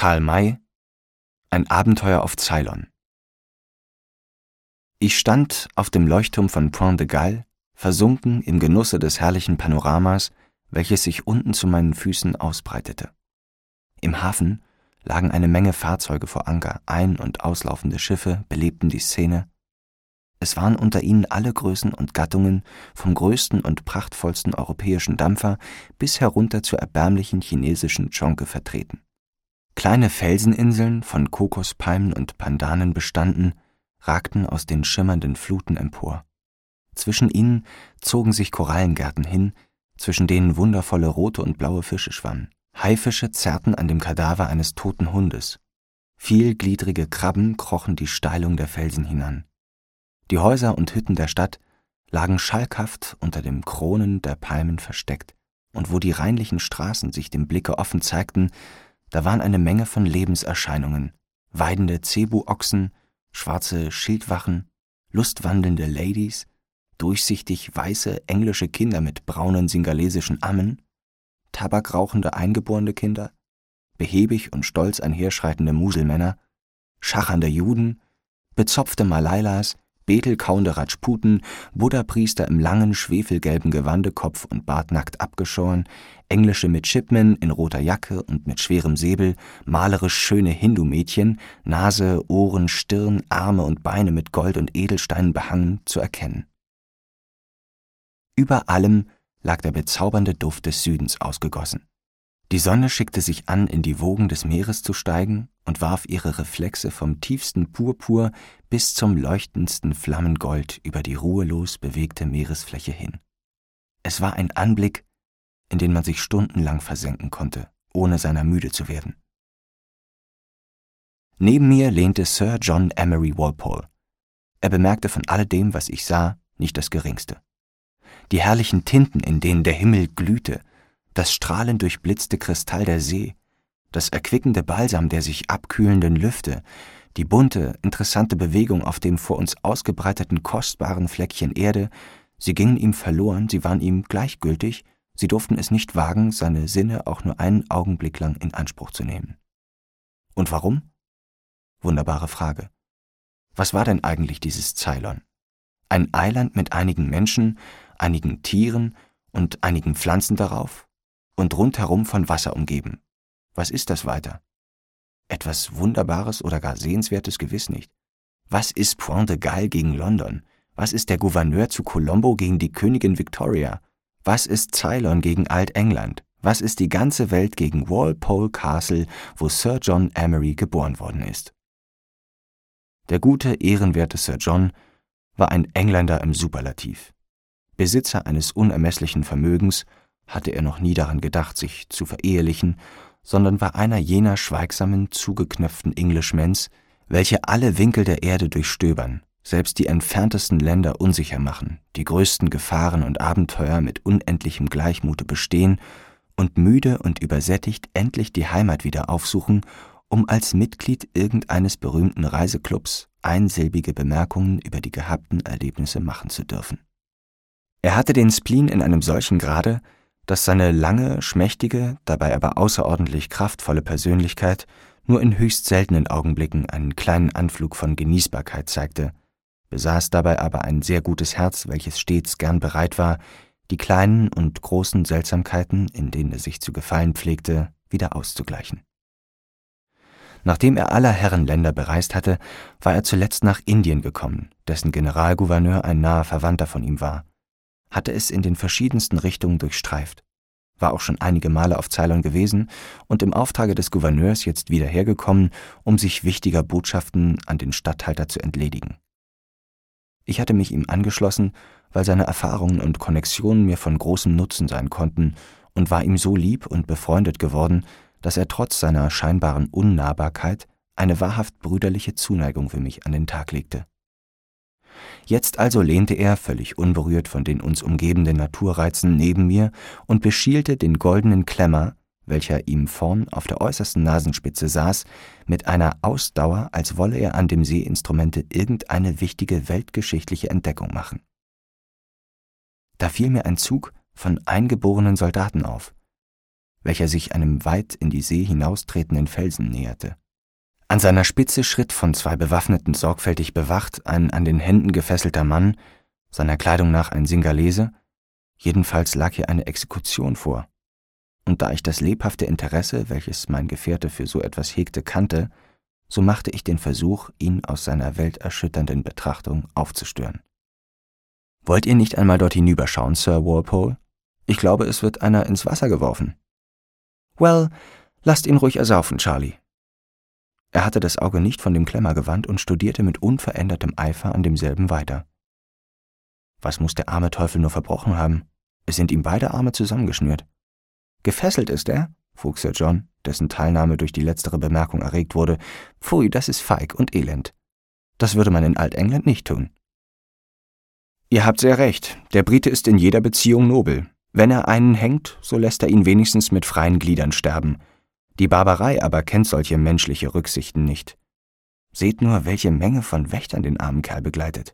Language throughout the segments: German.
Karl May: Ein Abenteuer auf Ceylon. Ich stand auf dem Leuchtturm von Point de Galle, versunken im Genusse des herrlichen Panoramas, welches sich unten zu meinen Füßen ausbreitete. Im Hafen lagen eine Menge Fahrzeuge vor Anker, ein- und auslaufende Schiffe belebten die Szene. Es waren unter ihnen alle Größen und Gattungen, vom größten und prachtvollsten europäischen Dampfer bis herunter zur erbärmlichen chinesischen Tschonke vertreten. Kleine Felseninseln, von Kokospalmen und Pandanen bestanden, ragten aus den schimmernden Fluten empor. Zwischen ihnen zogen sich Korallengärten hin, zwischen denen wundervolle rote und blaue Fische schwammen. Haifische zerrten an dem Kadaver eines toten Hundes. Vielgliedrige Krabben krochen die Steilung der Felsen hinan. Die Häuser und Hütten der Stadt lagen schalkhaft unter den Kronen der Palmen versteckt, und wo die reinlichen Straßen sich dem Blicke offen zeigten, da waren eine Menge von Lebenserscheinungen: weidende Zebu-Ochsen, schwarze Schildwachen, lustwandelnde Ladies, durchsichtig weiße englische Kinder mit braunen singalesischen Ammen, tabakrauchende eingeborene Kinder, behäbig und stolz einherschreitende Muselmänner, schachernde Juden, bezopfte Malailas, betelkauende Rajputen, Buddha-Priester im langen, schwefelgelben Gewande, Kopf und Bart nackt abgeschoren, englische Midshipmen in roter Jacke und mit schwerem Säbel, malerisch schöne Hindu-Mädchen, Nase, Ohren, Stirn, Arme und Beine mit Gold und Edelsteinen behangen, zu erkennen. Über allem lag der bezaubernde Duft des Südens ausgegossen. Die Sonne schickte sich an, in die Wogen des Meeres zu steigen, und warf ihre Reflexe vom tiefsten Purpur bis zum leuchtendsten Flammengold über die ruhelos bewegte Meeresfläche hin. Es war ein Anblick, in den man sich stundenlang versenken konnte, ohne seiner müde zu werden. Neben mir lehnte Sir John Emery Walpole. Er bemerkte von alledem, was ich sah, nicht das Geringste. Die herrlichen Tinten, in denen der Himmel glühte, das strahlend durchblitzte Kristall der See, das erquickende Balsam der sich abkühlenden Lüfte, die bunte, interessante Bewegung auf dem vor uns ausgebreiteten kostbaren Fleckchen Erde, sie gingen ihm verloren, sie waren ihm gleichgültig, sie durften es nicht wagen, seine Sinne auch nur einen Augenblick lang in Anspruch zu nehmen. Und warum? Wunderbare Frage. Was war denn eigentlich dieses Ceylon? Ein Eiland mit einigen Menschen, einigen Tieren und einigen Pflanzen darauf und rundherum von Wasser umgeben. Was ist das weiter? Etwas Wunderbares oder gar Sehenswertes gewiss nicht. Was ist Point de Galle gegen London? Was ist der Gouverneur zu Colombo gegen die Königin Victoria? Was ist Ceylon gegen Alt-England? Was ist die ganze Welt gegen Walpole Castle, wo Sir John Emery geboren worden ist? Der gute, ehrenwerte Sir John war ein Engländer im Superlativ. Besitzer eines unermesslichen Vermögens, hatte er noch nie daran gedacht, sich zu verehelichen, sondern war einer jener schweigsamen, zugeknöpften Englishmen, welche alle Winkel der Erde durchstöbern, selbst die entferntesten Länder unsicher machen, die größten Gefahren und Abenteuer mit unendlichem Gleichmute bestehen und müde und übersättigt endlich die Heimat wieder aufsuchen, um als Mitglied irgendeines berühmten Reiseclubs einsilbige Bemerkungen über die gehabten Erlebnisse machen zu dürfen. Er hatte den Spleen in einem solchen Grade, dass seine lange, schmächtige, dabei aber außerordentlich kraftvolle Persönlichkeit nur in höchst seltenen Augenblicken einen kleinen Anflug von Genießbarkeit zeigte, besaß dabei aber ein sehr gutes Herz, welches stets gern bereit war, die kleinen und großen Seltsamkeiten, in denen er sich zu gefallen pflegte, wieder auszugleichen. Nachdem er aller Herren Länder bereist hatte, war er zuletzt nach Indien gekommen, dessen Generalgouverneur ein naher Verwandter von ihm war, hatte es in den verschiedensten Richtungen durchstreift, war auch schon einige Male auf Ceylon gewesen und im Auftrage des Gouverneurs jetzt wieder hergekommen, um sich wichtiger Botschaften an den Statthalter zu entledigen. Ich hatte mich ihm angeschlossen, weil seine Erfahrungen und Konnexionen mir von großem Nutzen sein konnten, und war ihm so lieb und befreundet geworden, dass er trotz seiner scheinbaren Unnahbarkeit eine wahrhaft brüderliche Zuneigung für mich an den Tag legte. Jetzt also lehnte er, völlig unberührt von den uns umgebenden Naturreizen, neben mir und beschielte den goldenen Klemmer, welcher ihm vorn auf der äußersten Nasenspitze saß, mit einer Ausdauer, als wolle er an dem Seeinstrumente irgendeine wichtige weltgeschichtliche Entdeckung machen. Da fiel mir ein Zug von eingeborenen Soldaten auf. welcher sich einem weit in die See hinaustretenden Felsen näherte. An seiner Spitze schritt von 2 Bewaffneten sorgfältig bewacht ein an den Händen gefesselter Mann, seiner Kleidung nach ein Singalese, jedenfalls lag hier eine Exekution vor. Und da ich das lebhafte Interesse, welches mein Gefährte für so etwas hegte, kannte, so machte ich den Versuch, ihn aus seiner welterschütternden Betrachtung aufzustören. »Wollt ihr nicht einmal dort hinüberschauen, Sir Walpole? Ich glaube, es wird einer ins Wasser geworfen.« »Well, lasst ihn ruhig ersaufen, Charlie.« Er hatte das Auge nicht von dem Klemmer gewandt und studierte mit unverändertem Eifer an demselben weiter. »Was muss der arme Teufel nur verbrochen haben? Es sind ihm beide Arme zusammengeschnürt.« »Gefesselt ist er?« frug Sir John, dessen Teilnahme durch die letztere Bemerkung erregt wurde. »Pfui, das ist feig und elend. Das würde man in Alt-England nicht tun.« »Ihr habt sehr recht, der Brite ist in jeder Beziehung nobel. Wenn er einen hängt, so lässt er ihn wenigstens mit freien Gliedern sterben. Die Barbarei aber kennt solche menschliche Rücksichten nicht. Seht nur, welche Menge von Wächtern den armen Kerl begleitet.«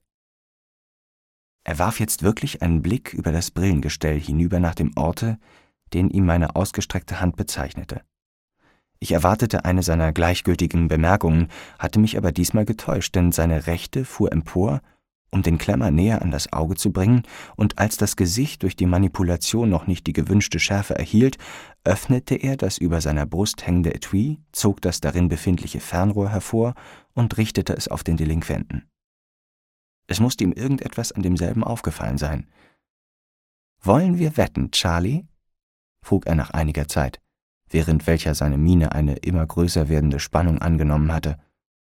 Er warf jetzt wirklich einen Blick über das Brillengestell hinüber nach dem Orte, den ihm meine ausgestreckte Hand bezeichnete. Ich erwartete eine seiner gleichgültigen Bemerkungen, hatte mich aber diesmal getäuscht, denn seine Rechte fuhr empor, um den Klemmer näher an das Auge zu bringen, und als das Gesicht durch die Manipulation noch nicht die gewünschte Schärfe erhielt, öffnete er das über seiner Brust hängende Etui, zog das darin befindliche Fernrohr hervor und richtete es auf den Delinquenten. Es musste ihm irgendetwas an demselben aufgefallen sein. »Wollen wir wetten, Charlie?« frug er nach einiger Zeit, während welcher seine Miene eine immer größer werdende Spannung angenommen hatte.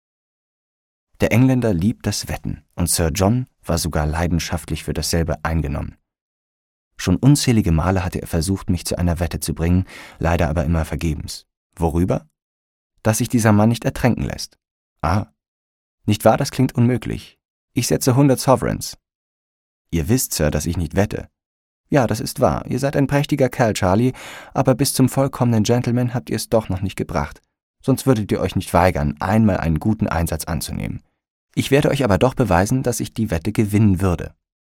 Der Engländer liebt das Wetten, und Sir John war sogar leidenschaftlich für dasselbe eingenommen. Schon unzählige Male hatte er versucht, mich zu einer Wette zu bringen, leider aber immer vergebens. Worüber? Dass sich dieser Mann nicht ertränken lässt. Ah, nicht wahr, das klingt unmöglich. Ich setze 100 Sovereigns. Ihr wisst, Sir, dass ich nicht wette. Ja, das ist wahr, ihr seid ein prächtiger Kerl, Charlie, aber bis zum vollkommenen Gentleman habt ihr es doch noch nicht gebracht. Sonst würdet ihr euch nicht weigern, einmal einen guten Einsatz anzunehmen. Ich werde euch aber doch beweisen, dass ich die Wette gewinnen würde.«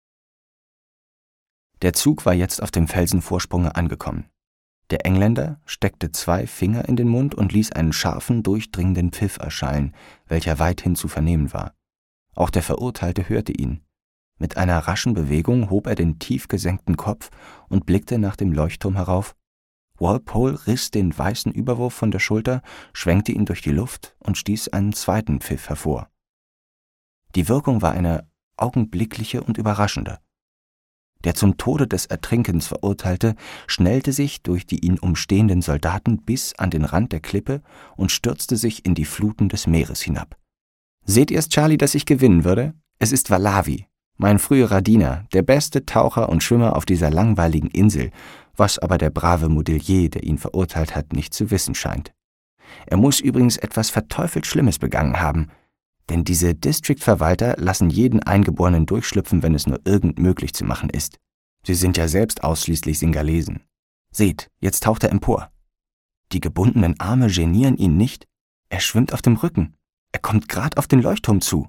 Der Zug war jetzt auf dem Felsenvorsprunge angekommen. Der Engländer steckte 2 Finger in den Mund und ließ einen scharfen, durchdringenden Pfiff erschallen, welcher weithin zu vernehmen war. Auch der Verurteilte hörte ihn. Mit einer raschen Bewegung hob er den tief gesenkten Kopf und blickte nach dem Leuchtturm herauf. Walpole riss den weißen Überwurf von der Schulter, schwenkte ihn durch die Luft und stieß einen zweiten Pfiff hervor. Die Wirkung war eine augenblickliche und überraschende. Der zum Tode des Ertrinkens Verurteilte schnellte sich durch die ihn umstehenden Soldaten bis an den Rand der Klippe und stürzte sich in die Fluten des Meeres hinab. »Seht ihr's, Charlie, dass ich gewinnen würde? Es ist Valavi, mein früherer Diener, der beste Taucher und Schwimmer auf dieser langweiligen Insel, was aber der brave Modellier, der ihn verurteilt hat, nicht zu wissen scheint. Er muss übrigens etwas verteufelt Schlimmes begangen haben, denn diese District-Verwalter lassen jeden Eingeborenen durchschlüpfen, wenn es nur irgend möglich zu machen ist. Sie sind ja selbst ausschließlich Singalesen. Seht, jetzt taucht er empor. Die gebundenen Arme genieren ihn nicht. Er schwimmt auf dem Rücken. Er kommt grad auf den Leuchtturm zu.«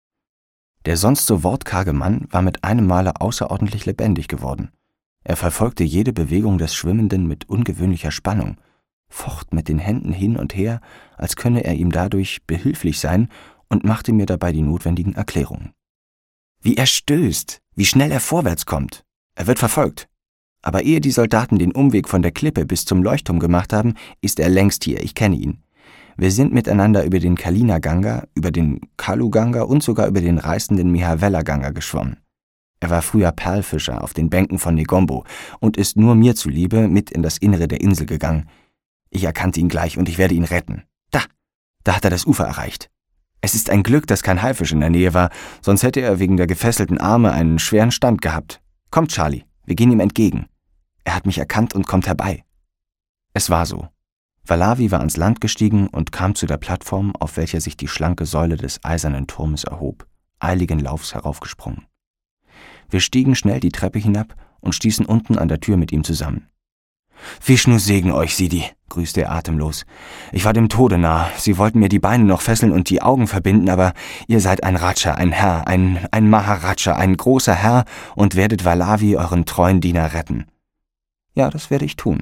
Der sonst so wortkarge Mann war mit einem Male außerordentlich lebendig geworden. Er verfolgte jede Bewegung des Schwimmenden mit ungewöhnlicher Spannung, focht mit den Händen hin und her, als könne er ihm dadurch behilflich sein, und machte mir dabei die notwendigen Erklärungen. Wie er stößt, wie schnell er vorwärts kommt. Er wird verfolgt. Aber ehe die Soldaten den Umweg von der Klippe bis zum Leuchtturm gemacht haben, ist er längst hier, ich kenne ihn. Wir sind miteinander über den Kalina-Ganga, über den Kalu-Ganga und sogar über den reißenden Mihavela-Ganga geschwommen. Er war früher Perlfischer auf den Bänken von Negombo und ist nur mir zuliebe mit in das Innere der Insel gegangen. Ich erkannte ihn gleich und ich werde ihn retten. Da hat er das Ufer erreicht. Es ist ein Glück, dass kein Haifisch in der Nähe war, sonst hätte er wegen der gefesselten Arme einen schweren Stand gehabt. Kommt, Charlie, wir gehen ihm entgegen. Er hat mich erkannt und kommt herbei. Es war so. Valavi war ans Land gestiegen und kam zu der Plattform, auf welcher sich die schlanke Säule des eisernen Turmes erhob, eiligen Laufs heraufgesprungen. Wir stiegen schnell die Treppe hinab und stießen unten an der Tür mit ihm zusammen. »Vishnu segne euch, Sidi«, grüßte er atemlos. »Ich war dem Tode nah. Sie wollten mir die Beine noch fesseln und die Augen verbinden, aber ihr seid ein Raja, ein Herr, ein Maharaja, ein großer Herr und werdet Valavi, euren treuen Diener, retten.« »Ja, das werde ich tun.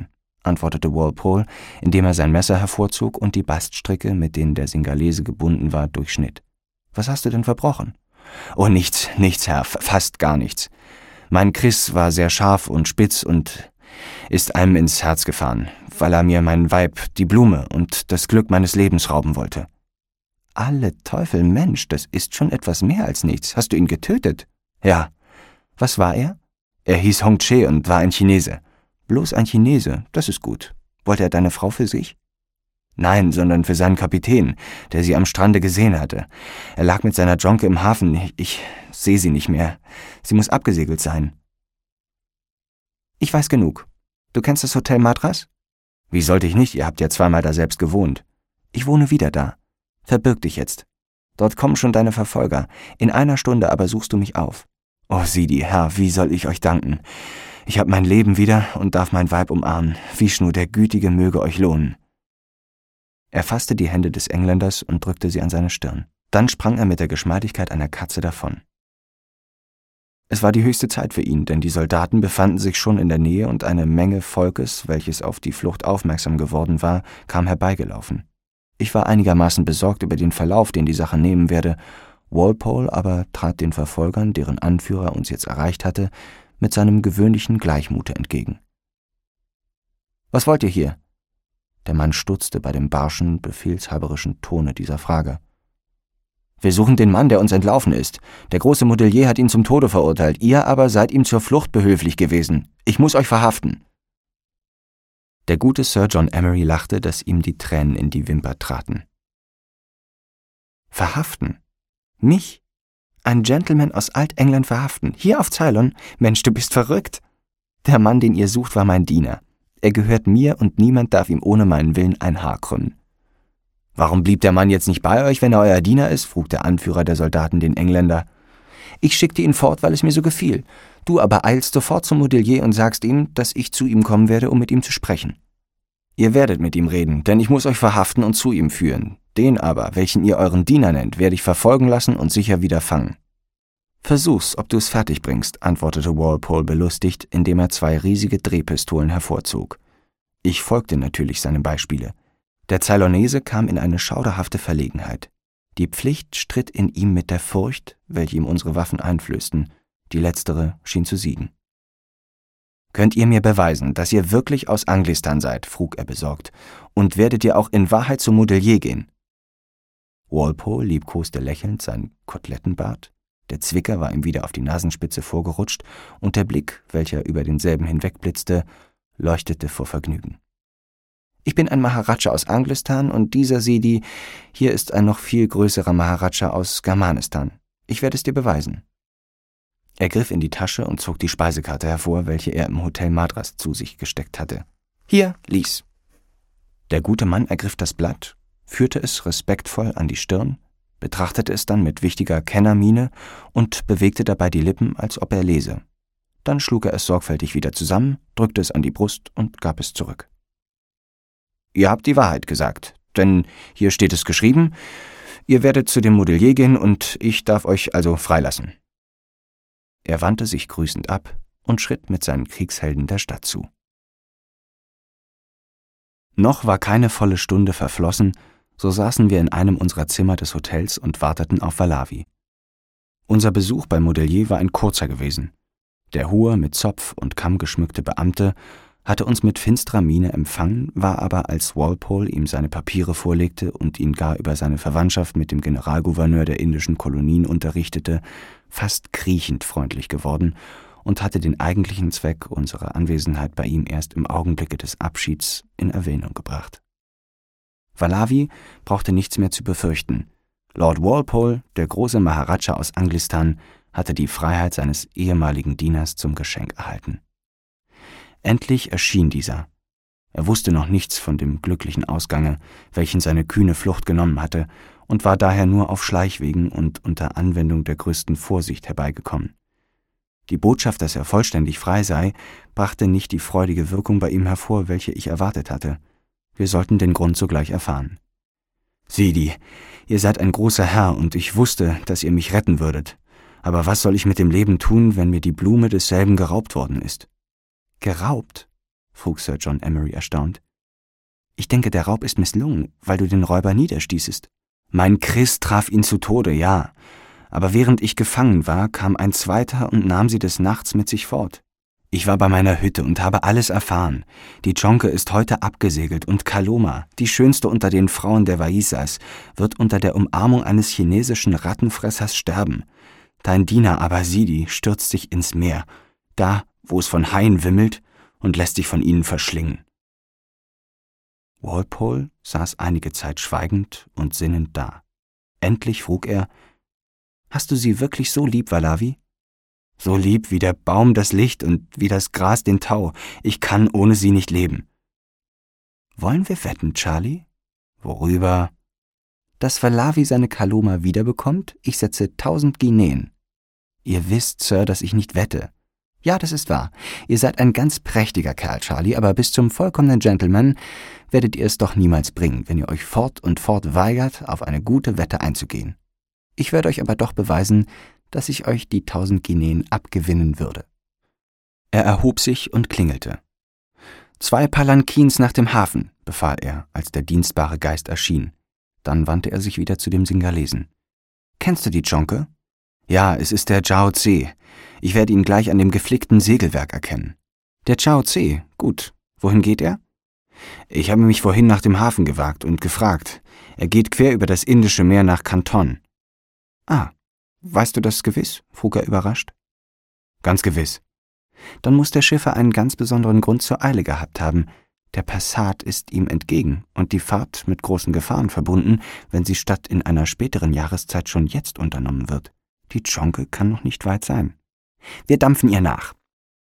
antwortete Walpole, indem er sein Messer hervorzog und die Baststricke, mit denen der Singalese gebunden war, durchschnitt. »Was hast du denn verbrochen?« »Oh, nichts, Herr, fast gar nichts. Mein Kriss war sehr scharf und spitz und ist einem ins Herz gefahren, weil er mir mein Weib, die Blume und das Glück meines Lebens rauben wollte.« »Alle Teufel, Mensch, das ist schon etwas mehr als nichts. Hast du ihn getötet?« »Ja.« »Was war er?« »Er hieß Hong Che und war ein Chinese.« »Bloß ein Chinese, das ist gut. Wollte er deine Frau für sich?« »Nein, sondern für seinen Kapitän, der sie am Strande gesehen hatte. Er lag mit seiner Jonke im Hafen. Ich sehe sie nicht mehr. Sie muss abgesegelt sein.« »Ich weiß genug. Du kennst das Hotel Madras?« »Wie sollte ich nicht? Ihr habt ja zweimal da selbst gewohnt.« »Ich wohne wieder da. Verbirg dich jetzt. Dort kommen schon deine Verfolger. In einer Stunde aber suchst du mich auf.« »Oh, Sidi, Herr, wie soll ich euch danken? Ich habe mein Leben wieder und darf mein Weib umarmen. Vishnu, der Gütige, möge euch lohnen.« Er fasste die Hände des Engländers und drückte sie an seine Stirn. Dann sprang er mit der Geschmeidigkeit einer Katze davon. Es war die höchste Zeit für ihn, denn die Soldaten befanden sich schon in der Nähe und eine Menge Volkes, welches auf die Flucht aufmerksam geworden war, kam herbeigelaufen. Ich war einigermaßen besorgt über den Verlauf, den die Sache nehmen werde. Walpole aber trat den Verfolgern, deren Anführer uns jetzt erreicht hatte, mit seinem gewöhnlichen Gleichmute entgegen. »Was wollt ihr hier?« Der Mann stutzte bei dem barschen, befehlshaberischen Tone dieser Frage. »Wir suchen den Mann, der uns entlaufen ist. Der große Modellier hat ihn zum Tode verurteilt. Ihr aber seid ihm zur Flucht behilflich gewesen. Ich muss euch verhaften.« Der gute Sir John Emery lachte, dass ihm die Tränen in die Wimper traten. »Verhaften? Mich? Ein Gentleman aus Alt-England verhaften? Hier auf Ceylon? Mensch, du bist verrückt. Der Mann, den ihr sucht, war mein Diener. Er gehört mir und niemand darf ihm ohne meinen Willen ein Haar krümmen.« »Warum blieb der Mann jetzt nicht bei euch, wenn er euer Diener ist?« frug der Anführer der Soldaten den Engländer. »Ich schickte ihn fort, weil es mir so gefiel. Du aber eilst sofort zum Modellier und sagst ihm, dass ich zu ihm kommen werde, um mit ihm zu sprechen. Ihr werdet mit ihm reden, denn ich muss euch verhaften und zu ihm führen. Den aber, welchen ihr euren Diener nennt, werde ich verfolgen lassen und sicher wieder fangen.« »Versuch's, ob du es fertig bringst«, antwortete Walpole belustigt, indem er 2 riesige Drehpistolen hervorzog. Ich folgte natürlich seinem Beispiele. Der Ceylonese kam in eine schauderhafte Verlegenheit. Die Pflicht stritt in ihm mit der Furcht, welche ihm unsere Waffen einflößten. Die letztere schien zu siegen. »Könnt ihr mir beweisen, dass ihr wirklich aus Anglistan seid?« frug er besorgt. »Und werdet ihr auch in Wahrheit zum Modellier gehen?« Walpole liebkoste lächelnd sein Kotelettenbart. Der Zwicker war ihm wieder auf die Nasenspitze vorgerutscht, und der Blick, welcher über denselben hinwegblitzte, leuchtete vor Vergnügen. »Ich bin ein Maharaja aus Anglistan, und dieser Sidi, hier ist ein noch viel größerer Maharaja aus Germanistan. Ich werde es dir beweisen.« Er griff in die Tasche und zog die Speisekarte hervor, welche er im Hotel Madras zu sich gesteckt hatte. »Hier, lies.« Der gute Mann ergriff das Blatt, führte es respektvoll an die Stirn, betrachtete es dann mit wichtiger Kennermiene und bewegte dabei die Lippen, als ob er lese. Dann schlug er es sorgfältig wieder zusammen, drückte es an die Brust und gab es zurück. »Ihr habt die Wahrheit gesagt, denn hier steht es geschrieben, ihr werdet zu dem Modellier gehen und ich darf euch also freilassen.« Er wandte sich grüßend ab und schritt mit seinen Kriegshelden der Stadt zu. Noch war keine volle Stunde verflossen, so saßen wir in einem unserer Zimmer des Hotels und warteten auf Valavi. Unser Besuch beim Modellier war ein kurzer gewesen. Der hohe, mit Zopf und Kamm geschmückte Beamte hatte uns mit finsterer Miene empfangen, war aber, als Walpole ihm seine Papiere vorlegte und ihn gar über seine Verwandtschaft mit dem Generalgouverneur der indischen Kolonien unterrichtete, fast kriechend freundlich geworden und hatte den eigentlichen Zweck unserer Anwesenheit bei ihm erst im Augenblicke des Abschieds in Erwähnung gebracht. Valavi brauchte nichts mehr zu befürchten. Lord Walpole, der große Maharaja aus Anglistan, hatte die Freiheit seines ehemaligen Dieners zum Geschenk erhalten. Endlich erschien dieser. Er wusste noch nichts von dem glücklichen Ausgange, welchen seine kühne Flucht genommen hatte, und war daher nur auf Schleichwegen und unter Anwendung der größten Vorsicht herbeigekommen. Die Botschaft, dass er vollständig frei sei, brachte nicht die freudige Wirkung bei ihm hervor, welche ich erwartet hatte. Wir sollten den Grund sogleich erfahren. »Sidi, ihr seid ein großer Herr, und ich wusste, dass ihr mich retten würdet. Aber was soll ich mit dem Leben tun, wenn mir die Blume desselben geraubt worden ist?« »Geraubt? frug Sir John Emery erstaunt. »Ich denke, der Raub ist misslungen, weil du den Räuber niederstießest.« »Mein Chris traf ihn zu Tode, ja. Aber während ich gefangen war, kam ein zweiter und nahm sie des Nachts mit sich fort. Ich war bei meiner Hütte und habe alles erfahren. Die Dschonke ist heute abgesegelt und Kaloma, die schönste unter den Frauen der Waisas, wird unter der Umarmung eines chinesischen Rattenfressers sterben. Dein Diener Abasidi stürzt sich ins Meer, da, wo es von Haien wimmelt, und lässt sich von ihnen verschlingen.« Walpole saß einige Zeit schweigend und sinnend da. Endlich frug er: »Hast du sie wirklich so lieb, Valavi?« »So lieb wie der Baum das Licht und wie das Gras den Tau. Ich kann ohne sie nicht leben.« »Wollen wir wetten, Charlie?« »Worüber?« »Dass Valavi seine Kaloma wiederbekommt? Ich setze 1000 Guineen.« »Ihr wisst, Sir, dass ich nicht wette.« »Ja, das ist wahr. Ihr seid ein ganz prächtiger Kerl, Charlie, aber bis zum vollkommenen Gentleman werdet ihr es doch niemals bringen, wenn ihr euch fort und fort weigert, auf eine gute Wette einzugehen. Ich werde euch aber doch beweisen, dass ich euch die 1000 Guineen abgewinnen würde.« Er erhob sich und klingelte. »2 Palankins nach dem Hafen«, befahl er, als der dienstbare Geist erschien. Dann wandte er sich wieder zu dem Singalesen. »Kennst du die Dschonke?« »Ja, es ist der Zhao Tse. Ich werde ihn gleich an dem geflickten Segelwerk erkennen.« »Der Zhao Tse? Gut. Wohin geht er?« »Ich habe mich vorhin nach dem Hafen gewagt und gefragt. Er geht quer über das Indische Meer nach Kanton.« »Ah, weißt du das gewiss?« frug er überrascht. »Ganz gewiss.« »Dann muss der Schiffer einen ganz besonderen Grund zur Eile gehabt haben. Der Passat ist ihm entgegen und die Fahrt mit großen Gefahren verbunden, wenn sie statt in einer späteren Jahreszeit schon jetzt unternommen wird. Die Dschonke kann noch nicht weit sein. Wir dampfen ihr nach.«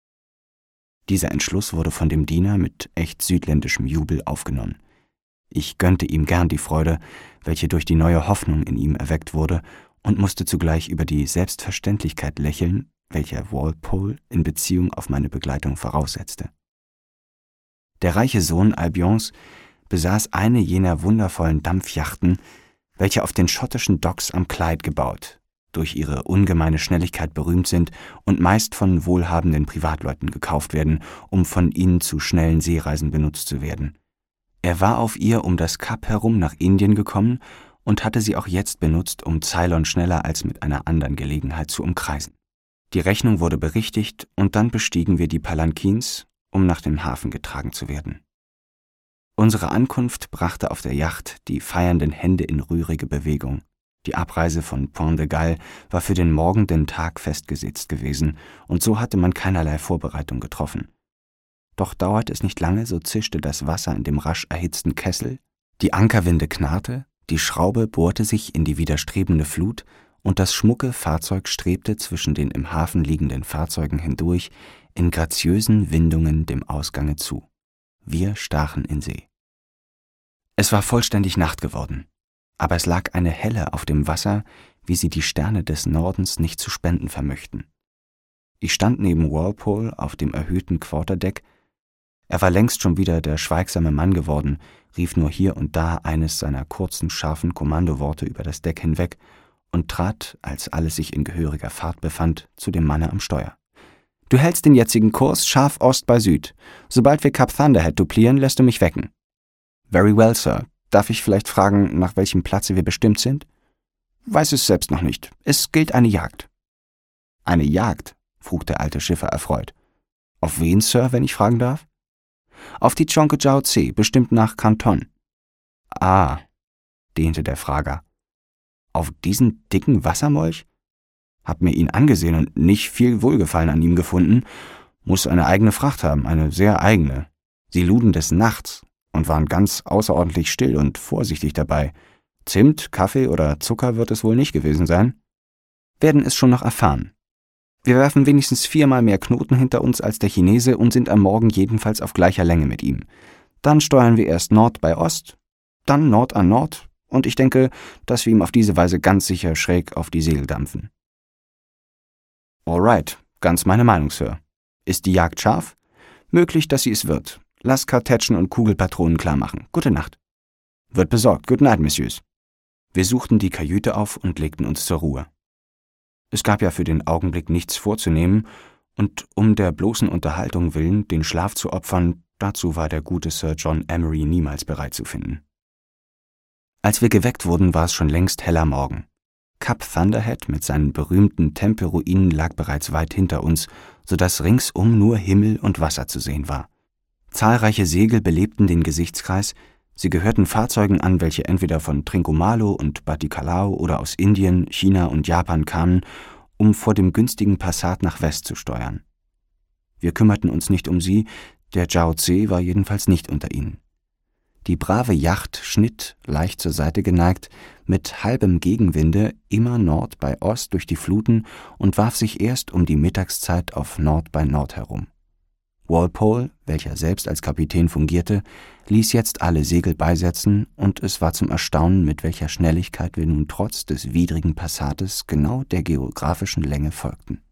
Dieser Entschluss wurde von dem Diener mit echt südländischem Jubel aufgenommen. Ich gönnte ihm gern die Freude, welche durch die neue Hoffnung in ihm erweckt wurde, und musste zugleich über die Selbstverständlichkeit lächeln, welche Walpole in Beziehung auf meine Begleitung voraussetzte. Der reiche Sohn Albions besaß eine jener wundervollen Dampfjachten, welche auf den schottischen Docks am Clyde gebaut, durch ihre ungemeine Schnelligkeit berühmt sind und meist von wohlhabenden Privatleuten gekauft werden, um von ihnen zu schnellen Seereisen benutzt zu werden. Er war auf ihr um das Kap herum nach Indien gekommen und hatte sie auch jetzt benutzt, um Ceylon schneller als mit einer anderen Gelegenheit zu umkreisen. Die Rechnung wurde berichtigt und dann bestiegen wir die Palankins, um nach dem Hafen getragen zu werden. Unsere Ankunft brachte auf der Yacht die feiernden Hände in rührige Bewegung. Die Abreise von Point de Galle war für den morgenden Tag festgesetzt gewesen, und so hatte man keinerlei Vorbereitung getroffen. Doch dauerte es nicht lange, so zischte das Wasser in dem rasch erhitzten Kessel, die Ankerwinde knarrte, die Schraube bohrte sich in die widerstrebende Flut, und das schmucke Fahrzeug strebte zwischen den im Hafen liegenden Fahrzeugen hindurch in graziösen Windungen dem Ausgange zu. Wir stachen in See. Es war vollständig Nacht geworden, aber es lag eine Helle auf dem Wasser, wie sie die Sterne des Nordens nicht zu spenden vermöchten. Ich stand neben Walpole auf dem erhöhten Quarterdeck. Er war längst schon wieder der schweigsame Mann geworden, rief nur hier und da eines seiner kurzen, scharfen Kommandoworte über das Deck hinweg und trat, als alles sich in gehöriger Fahrt befand, zu dem Manne am Steuer. »Du hältst den jetzigen Kurs scharf Ost bei Süd. Sobald wir Kap Thunderhead duplieren, lässt du mich wecken.« »Very well, Sir. Darf ich vielleicht fragen, nach welchem Platze wir bestimmt sind?« »Weiß es selbst noch nicht. Es gilt eine Jagd.« »Eine Jagd?« frug der alte Schiffer erfreut. »Auf wen, Sir, wenn ich fragen darf?« »Auf die Dschonke Zhao Tse, bestimmt nach Kanton.« »Ah«, dehnte der Frager. »Auf diesen dicken Wassermolch? Hab mir ihn angesehen und nicht viel Wohlgefallen an ihm gefunden. Muss eine eigene Fracht haben, eine sehr eigene. Sie luden des Nachts und waren ganz außerordentlich still und vorsichtig dabei. Zimt, Kaffee oder Zucker wird es wohl nicht gewesen sein. Werden es schon noch erfahren. Wir werfen wenigstens 4-mal mehr Knoten hinter uns als der Chinese und sind am Morgen jedenfalls auf gleicher Länge mit ihm. Dann steuern wir erst Nord bei Ost, dann Nord an Nord, und ich denke, dass wir ihm auf diese Weise ganz sicher schräg auf die Segel dampfen.« »Alright, ganz meine Meinung, Sir. Ist die Jagd scharf?« »Möglich, dass sie es wird. Lass Kartätschen und Kugelpatronen klarmachen. Gute Nacht.« »Wird besorgt. Good night, Messieurs.« Wir suchten die Kajüte auf und legten uns zur Ruhe. Es gab ja für den Augenblick nichts vorzunehmen, und um der bloßen Unterhaltung willen den Schlaf zu opfern, Dazu war der gute Sir John Emery niemals bereit zu finden. Als wir geweckt wurden, war es schon längst heller Morgen. Kap Thunderhead mit seinen berühmten Tempelruinen lag bereits weit hinter uns, sodass ringsum nur Himmel und Wasser zu sehen war. Zahlreiche Segel belebten den Gesichtskreis, sie gehörten Fahrzeugen an, welche entweder von Trincomalee und Batticaloa oder aus Indien, China und Japan kamen, um vor dem günstigen Passat nach West zu steuern. Wir kümmerten uns nicht um sie, der Jao Tse war jedenfalls nicht unter ihnen. Die brave Yacht schnitt, leicht zur Seite geneigt, mit halbem Gegenwinde immer Nord bei Ost durch die Fluten und warf sich erst um die Mittagszeit auf Nord bei Nord herum. Walpole, welcher selbst als Kapitän fungierte, ließ jetzt alle Segel beisetzen, und es war zum Erstaunen, mit welcher Schnelligkeit wir nun trotz des widrigen Passates genau der geografischen Länge folgten.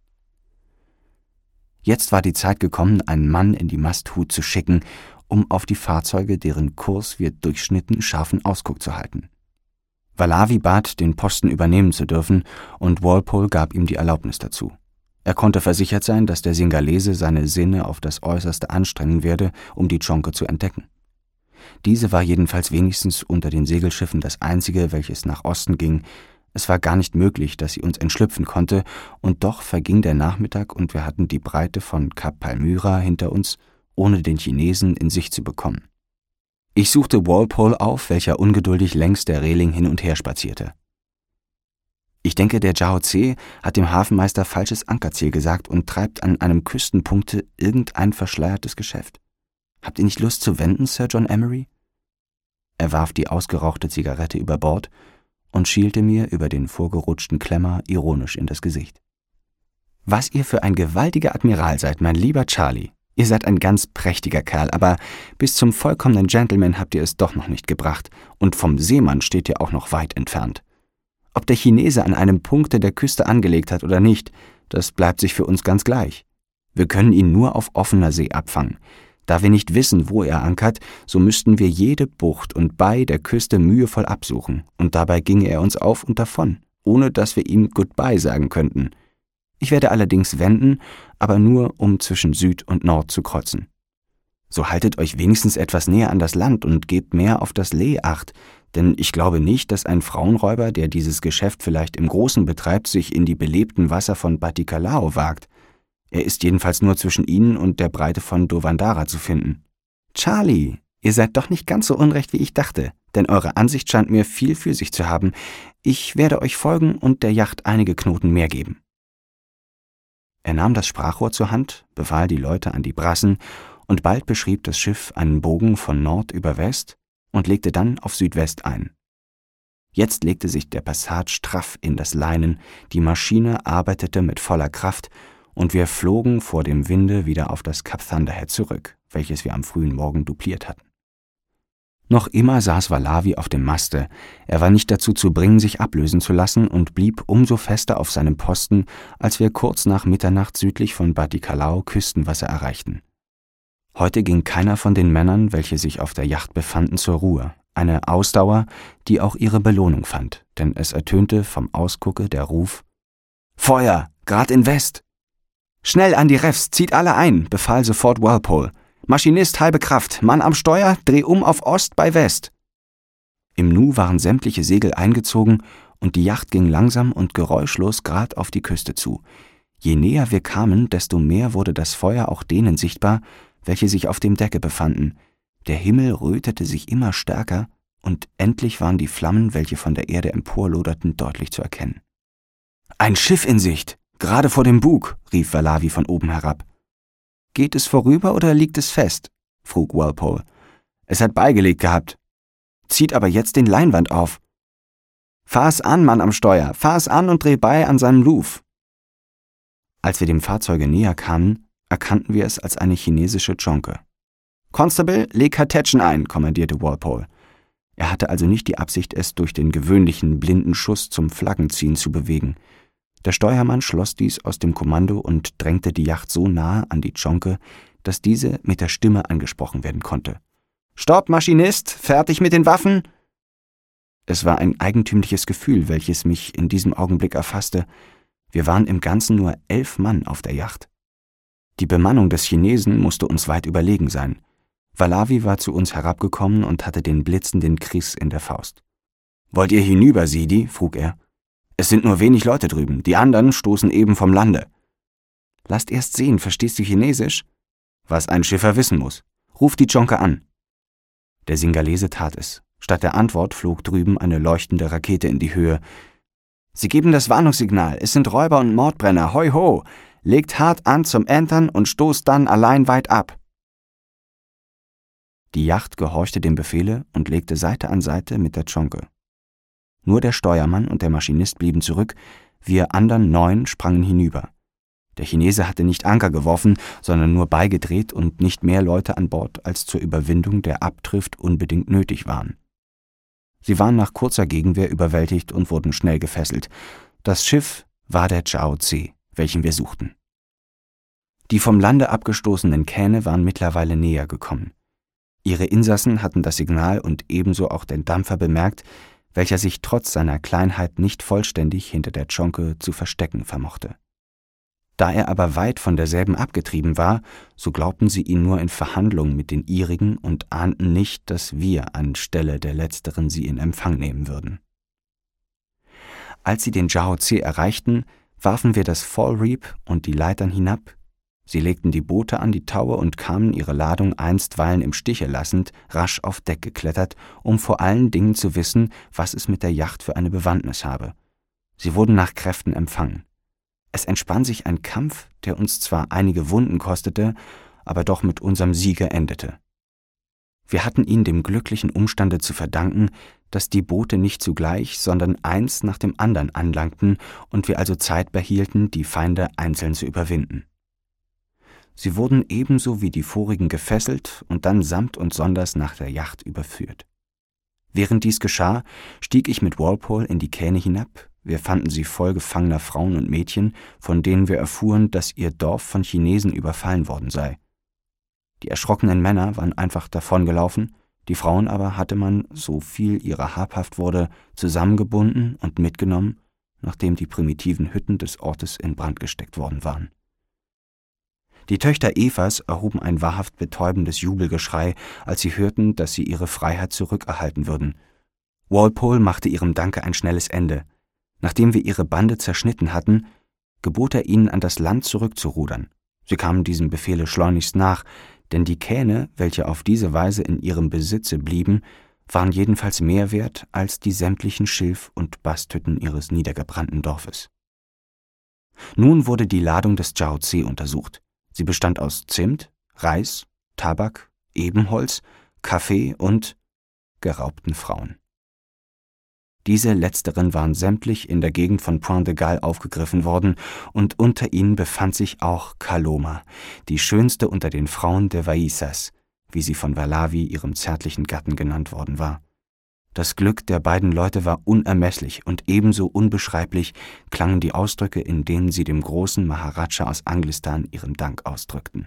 Jetzt war die Zeit gekommen, einen Mann in die Masthut zu schicken, um auf die Fahrzeuge, deren Kurs wir durchschnitten, scharfen Ausguck zu halten. Valavi bat, den Posten übernehmen zu dürfen, und Walpole gab ihm die Erlaubnis dazu. Er konnte versichert sein, dass der Singalese seine Sinne auf das Äußerste anstrengen werde, um die Dschonke zu entdecken. Diese war jedenfalls wenigstens unter den Segelschiffen das einzige, welches nach Osten ging. Es war gar nicht möglich, dass sie uns entschlüpfen konnte, und doch verging der Nachmittag und wir hatten die Breite von Kap Palmyra hinter uns, ohne den Chinesen in Sicht zu bekommen. Ich suchte Walpole auf, welcher ungeduldig längs der Reling hin und her spazierte. »Ich denke, der Jao Tse hat dem Hafenmeister falsches Ankerziel gesagt und treibt an einem Küstenpunkte irgendein verschleiertes Geschäft. Habt ihr nicht Lust zu wenden, Sir John Emery?« Er warf die ausgerauchte Zigarette über Bord und schielte mir über den vorgerutschten Klemmer ironisch in das Gesicht. »Was ihr für ein gewaltiger Admiral seid, mein lieber Charlie. Ihr seid ein ganz prächtiger Kerl, aber bis zum vollkommenen Gentleman habt ihr es doch noch nicht gebracht, und vom Seemann steht ihr auch noch weit entfernt. Ob der Chinese an einem Punkte der Küste angelegt hat oder nicht, das bleibt sich für uns ganz gleich. Wir können ihn nur auf offener See abfangen. Da wir nicht wissen, wo er ankert, so müssten wir jede Bucht und Bai der Küste mühevoll absuchen, und dabei ginge er uns auf und davon, ohne dass wir ihm Goodbye sagen könnten. Ich werde allerdings wenden, aber nur, um zwischen Süd und Nord zu kreuzen. So haltet euch wenigstens etwas näher an das Land und gebt mehr auf das Lee Acht, denn ich glaube nicht, dass ein Frauenräuber, der dieses Geschäft vielleicht im Großen betreibt, sich in die belebten Wasser von Batticaloa wagt. Er ist jedenfalls nur zwischen ihnen und der Breite von Dovandara zu finden. Charlie, ihr seid doch nicht ganz so unrecht, wie ich dachte, denn eure Ansicht scheint mir viel für sich zu haben. Ich werde euch folgen und der Yacht einige Knoten mehr geben.« Er nahm das Sprachrohr zur Hand, befahl die Leute an die Brassen, und bald beschrieb das Schiff einen Bogen von Nord über West und legte dann auf Südwest ein. Jetzt legte sich der Passat straff in das Leinen, die Maschine arbeitete mit voller Kraft, und wir flogen vor dem Winde wieder auf das Kap Thunderhead zurück, welches wir am frühen Morgen dupliert hatten. Noch immer saß Valavi auf dem Maste. Er war nicht dazu zu bringen, sich ablösen zu lassen, und blieb umso fester auf seinem Posten, als wir kurz nach Mitternacht südlich von Batticaloa Küstenwasser erreichten. Heute ging keiner von den Männern, welche sich auf der Yacht befanden, zur Ruhe. Eine Ausdauer, die auch ihre Belohnung fand, denn es ertönte vom Ausgucke der Ruf: »Feuer, grad in West!« »Schnell an die Refs, zieht alle ein«, befahl sofort Walpole. »Maschinist halbe Kraft, Mann am Steuer, dreh um auf Ost bei West.« Im Nu waren sämtliche Segel eingezogen, und die Yacht ging langsam und geräuschlos grad auf die Küste zu. Je näher wir kamen, desto mehr wurde das Feuer auch denen sichtbar, welche sich auf dem Decke befanden. Der Himmel rötete sich immer stärker, und endlich waren die Flammen, welche von der Erde emporloderten, deutlich zu erkennen. »Ein Schiff in Sicht, gerade vor dem Bug«, rief Valavi von oben herab. »Geht es vorüber oder liegt es fest?« frug Walpole. »Es hat beigelegt gehabt. Zieht aber jetzt den Leinwand auf. Fahr es an, Mann am Steuer, fahr es an und dreh bei an seinem Luf.« Als wir dem Fahrzeuge näher kamen, erkannten wir es als eine chinesische Dschonke. »Constable, leg Kartätschen ein«, kommandierte Walpole. Er hatte also nicht die Absicht, es durch den gewöhnlichen blinden Schuss zum Flaggenziehen zu bewegen. Der Steuermann schloss dies aus dem Kommando und drängte die Yacht so nahe an die Dschonke, dass diese mit der Stimme angesprochen werden konnte. »Stopp, Maschinist! Fertig mit den Waffen!« Es war ein eigentümliches Gefühl, welches mich in diesem Augenblick erfasste. Wir waren im Ganzen nur 11 Mann auf der Yacht. Die Bemannung des Chinesen musste uns weit überlegen sein. Valavi war zu uns herabgekommen und hatte den blitzenden Kris in der Faust. »Wollt ihr hinüber, Sidi?« frug er. »Es sind nur wenig Leute drüben, die anderen stoßen eben vom Lande.« »Lasst erst sehen, verstehst du Chinesisch?« »Was ein Schiffer wissen muss. Ruf die Dschonke an.« Der Singalese tat es. Statt der Antwort flog drüben eine leuchtende Rakete in die Höhe. »Sie geben das Warnungssignal. Es sind Räuber und Mordbrenner. Hoi ho! Legt hart an zum Entern und stoßt dann allein weit ab.« Die Yacht gehorchte dem Befehle und legte Seite an Seite mit der Dschonke. Nur der Steuermann und der Maschinist blieben zurück, wir anderen 9 sprangen hinüber. Der Chinese hatte nicht Anker geworfen, sondern nur beigedreht und nicht mehr Leute an Bord, als zur Überwindung der Abdrift unbedingt nötig waren. Sie waren nach kurzer Gegenwehr überwältigt und wurden schnell gefesselt. Das Schiff war der Chaozhou, welchen wir suchten. Die vom Lande abgestoßenen Kähne waren mittlerweile näher gekommen. Ihre Insassen hatten das Signal und ebenso auch den Dampfer bemerkt, welcher sich trotz seiner Kleinheit nicht vollständig hinter der Dschonke zu verstecken vermochte. Da er aber weit von derselben abgetrieben war, so glaubten sie ihn nur in Verhandlung mit den ihrigen und ahnten nicht, dass wir anstelle der Letzteren sie in Empfang nehmen würden. Als sie den Chaozhou erreichten, warfen wir das Fall Reap und die Leitern hinab. Sie legten die Boote an die Taue und kamen, ihre Ladung einstweilen im Stiche lassend, rasch auf Deck geklettert, um vor allen Dingen zu wissen, was es mit der Yacht für eine Bewandtnis habe. Sie wurden nach Kräften empfangen. Es entspann sich ein Kampf, der uns zwar einige Wunden kostete, aber doch mit unserem Siege endete. Wir hatten ihn dem glücklichen Umstande zu verdanken, dass die Boote nicht zugleich, sondern eins nach dem anderen anlangten und wir also Zeit behielten, die Feinde einzeln zu überwinden. Sie wurden ebenso wie die vorigen gefesselt und dann samt und sonders nach der Yacht überführt. Während dies geschah, stieg ich mit Walpole in die Kähne hinab. Wir fanden sie voll gefangener Frauen und Mädchen, von denen wir erfuhren, dass ihr Dorf von Chinesen überfallen worden sei. Die erschrockenen Männer waren einfach davongelaufen, die Frauen aber hatte man, so viel ihrer habhaft wurde, zusammengebunden und mitgenommen, nachdem die primitiven Hütten des Ortes in Brand gesteckt worden waren. Die Töchter Evas erhoben ein wahrhaft betäubendes Jubelgeschrei, als sie hörten, dass sie ihre Freiheit zurückerhalten würden. Walpole machte ihrem Danke ein schnelles Ende. Nachdem wir ihre Bande zerschnitten hatten, gebot er ihnen, an das Land zurückzurudern. Sie kamen diesem Befehle schleunigst nach, denn die Kähne, welche auf diese Weise in ihrem Besitze blieben, waren jedenfalls mehr wert als die sämtlichen Schilf- und Basthütten ihres niedergebrannten Dorfes. Nun wurde die Ladung des Chaozhou untersucht. Sie bestand aus Zimt, Reis, Tabak, Ebenholz, Kaffee und geraubten Frauen. Diese letzteren waren sämtlich in der Gegend von Point de Galle aufgegriffen worden, und unter ihnen befand sich auch Kaloma, die schönste unter den Frauen der Waisas, wie sie von Valavi, ihrem zärtlichen Gatten, genannt worden war. Das Glück der beiden Leute war unermesslich, und ebenso unbeschreiblich klangen die Ausdrücke, in denen sie dem großen Maharaja aus Anglistan ihren Dank ausdrückten.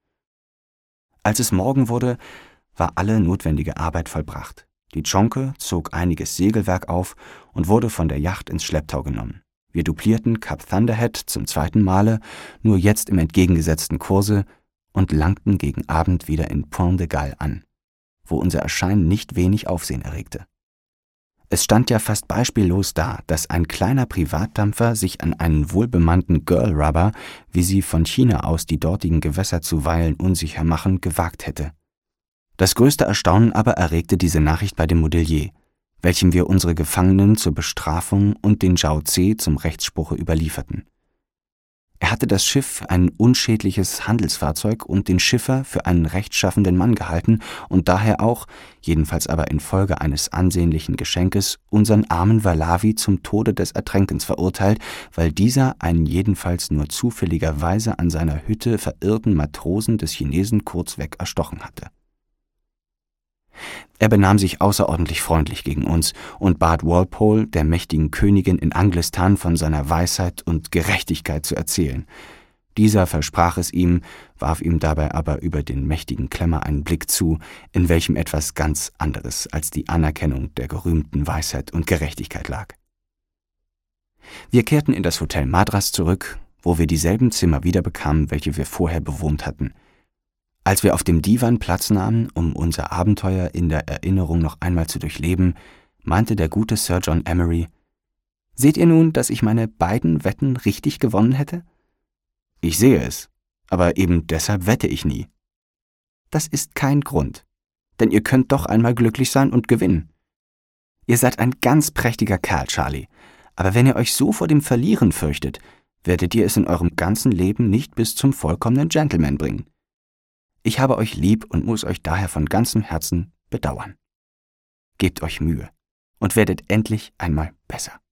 Als es Morgen wurde, war alle notwendige Arbeit vollbracht. Die Dschonke zog einiges Segelwerk auf und wurde von der Yacht ins Schlepptau genommen. Wir duplierten Kap Thunderhead zum 2. Male, nur jetzt im entgegengesetzten Kurse, und langten gegen Abend wieder in Point de Galle an, wo unser Erscheinen nicht wenig Aufsehen erregte. Es stand ja fast beispiellos da, dass ein kleiner Privatdampfer sich an einen wohlbemannten Girl-Rubber, wie sie von China aus die dortigen Gewässer zuweilen unsicher machen, gewagt hätte. Das größte Erstaunen aber erregte diese Nachricht bei dem Modellier, welchem wir unsere Gefangenen zur Bestrafung und den Chaozhou zum Rechtsspruche überlieferten. Er hatte das Schiff ein unschädliches Handelsfahrzeug und den Schiffer für einen rechtschaffenden Mann gehalten und daher auch, jedenfalls aber infolge eines ansehnlichen Geschenkes, unseren armen Valavi zum Tode des Ertränkens verurteilt, weil dieser einen jedenfalls nur zufälligerweise an seiner Hütte verirrten Matrosen des Chinesen kurzweg erstochen hatte. Er benahm sich außerordentlich freundlich gegen uns und bat Walpole, der mächtigen Königin in Anglistan, von seiner Weisheit und Gerechtigkeit zu erzählen. Dieser versprach es ihm, warf ihm dabei aber über den mächtigen Klemmer einen Blick zu, in welchem etwas ganz anderes als die Anerkennung der gerühmten Weisheit und Gerechtigkeit lag. Wir kehrten in das Hotel Madras zurück, wo wir dieselben Zimmer wiederbekamen, welche wir vorher bewohnt hatten. Als wir auf dem Divan Platz nahmen, um unser Abenteuer in der Erinnerung noch einmal zu durchleben, meinte der gute Sir John Emery: »Seht ihr nun, dass ich meine beiden Wetten richtig gewonnen hätte?« »Ich sehe es, aber eben deshalb wette ich nie.« »Das ist kein Grund, denn ihr könnt doch einmal glücklich sein und gewinnen. Ihr seid ein ganz prächtiger Kerl, Charlie, aber wenn ihr euch so vor dem Verlieren fürchtet, werdet ihr es in eurem ganzen Leben nicht bis zum vollkommenen Gentleman bringen. Ich habe euch lieb und muss euch daher von ganzem Herzen bedauern. Gebt euch Mühe und werdet endlich einmal besser.«